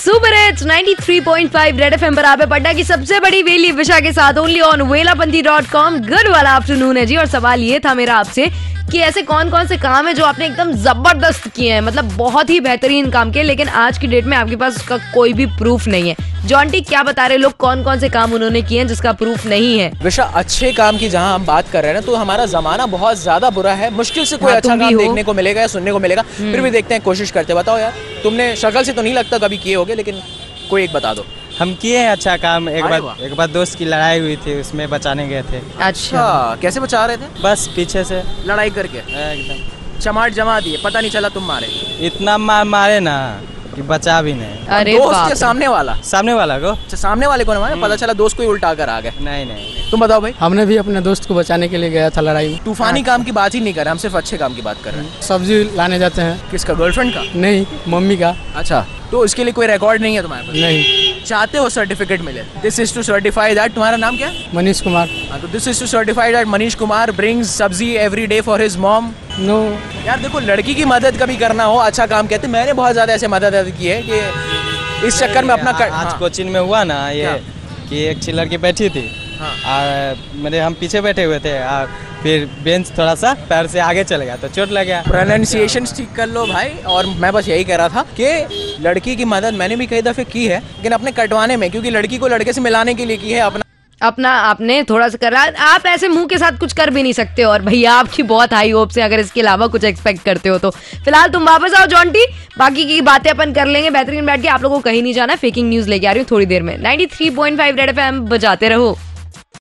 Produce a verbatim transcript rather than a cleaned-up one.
Super hits ninety three point five red FM पर आप पटना की सबसे बड़ी वेली विशा के साथ only on Velapanthi dot com. Good वाला आफ्टरनून है जी। और सवाल ये था मेरा आपसे कि ऐसे कौन कौन से काम है जो आपने एकदम जबरदस्त किए हैं, मतलब बहुत ही बेहतरीन काम किए, लेकिन आज की डेट में आपके पास उसका कोई भी प्रूफ नहीं है। जॉन्टी क्या बता रहे लोग कौन कौन से काम उन्होंने किए हैं जिसका प्रूफ नहीं है? विशा, अच्छे काम की जहां हम बात कर रहे हैं ना, तो हमारा जमाना बहुत ज्यादा बुरा है। मुश्किल से कोई हाँ, अच्छा काम देखने को मिलेगा या सुनने को मिलेगा, फिर भी देखते हैं, कोशिश करते। बताओ यार, तुमने शक्ल से तो नहीं लगता कभी किए होगे, लेकिन कोई एक बता दो। हम किए हैं अच्छा काम। एक बार एक बार दोस्त की लड़ाई हुई थी, उसमें बचाने गए थे। अच्छा, कैसे बचा रहे थे? बस पीछे से लड़ाई करके एकदम चमाट जमा दिए, पता नहीं चला तुम मारे। इतना मार मारे ना कि बचा भी नहीं। अरे दोस्त बाप के रे। सामने वाला सामने वाला को अच्छा, सामने वाले को ना मारे, पता चला दोस्त को ही उल्टा कर आ गए। नहीं नहीं तुम बताओ भाई। हमने भी अपने दोस्त को बचाने के लिए गया था लड़ाई में। तूफानी काम की बात ही नहीं कर रहे, हम सिर्फ अच्छे काम की बात कर रहे हैं। सब्जी लाने जाते हैं। किसका? गर्लफ्रेंड का? नहीं, मम्मी का। अच्छा, तो इसके लिए कोई रिकॉर्ड नहीं है तुम्हारे पास? नहीं। चाहते हो सर्टिफिकेट मिले? This is to certify that. तुम्हारा नाम क्या है? मनीष कुमार। हाँ, तो this is to certify that Manish Kumar brings sabzi every day for his mom. No. यार देखो, लड़की की मदद कभी करना हो, अच्छा काम कहते। मैंने बहुत ज्यादा ऐसे मदद की है कि इस चक्कर में अपना कर, आज हाँ। कोचिंग में हुआ ना ये क्या? कि एक अच्छी लड़की बैठी थी हाँ। और मेरे हम पीछे बैठे हुए थे और फिर बेंच थोड़ा सा पैर से आगे चले गया तो चोट लग गया। प्रोनाउंसिएशन ठीक कर लो भाई। और मैं बस यही कह रहा था कि लड़की की मदद मैंने भी कई दफे की है, लेकिन अपने कटवाने में, क्योंकि लड़की को लड़के से मिलाने के लिए की है। अपना अपना आपने थोड़ा सा करा। आप ऐसे मुंह के साथ कुछ कर भी नहीं सकते, और भैया आपकी बहुत हाई होप से अगर इसके अलावा कुछ एक्सपेक्ट करते हो तो फिलहाल तुम वापस आओ जॉन्टी, बाकी की बातें अपन कर लेंगे बेहतरीन बैठ के। आप लोगों को कहीं नहीं जाना, फेकिंग न्यूज लेके आ रही हूँ थोड़ी देर में। Ninety three point five red FM बजाते रहो।